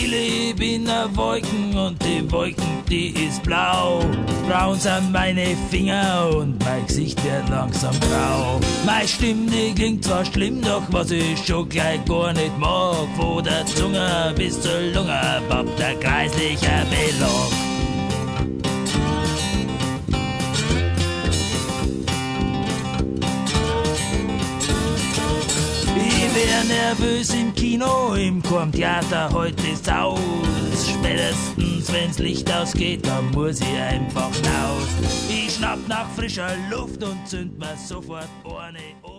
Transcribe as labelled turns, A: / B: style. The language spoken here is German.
A: Ich leb in der Wolken und die Wolken, die ist blau. Braun sind meine Finger und mein Gesicht wird langsam grau. Meine Stimme, die klingt zwar schlimm, doch was ich schon gleich gar nicht mag. Von der Zunge bis zur Lunge poppt der kreisliche Belag. Ich wär nervös im Kino, im Theater heute ist aus. Spätestens wenn's Licht ausgeht, dann muss ich einfach raus. Ich schnapp nach frischer Luft und zünd mir sofort eine.